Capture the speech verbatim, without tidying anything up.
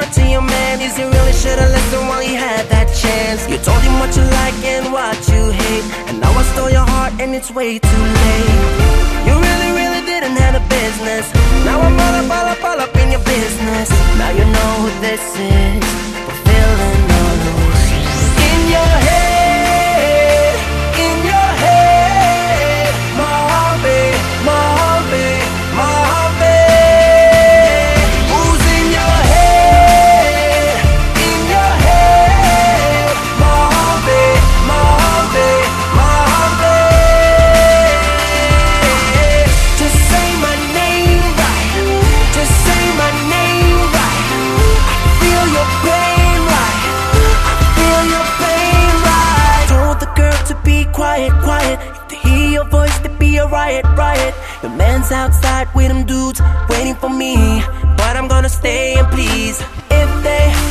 it to your man. Is you really should've listened while you had that chance. You told him what you like and what you hate, and now I stole your heart and it's way too late. You really, really didn't have a business. Now I'm all up, all up, all up in your business. Now you know who this is, fulfilling all those in your head, in your head. Mojave, Mojave, Mojave. Who's in your head, in your head? Mojave, Mojave, Mojave. Just say my name right, just say my name right. I feel your pain right, I feel your pain right. Told the girl to be quiet, quiet. To hear your voice, to be a riot, riot. Your man's outside with them dudes waiting for me, but I'm gonna stay and please. If they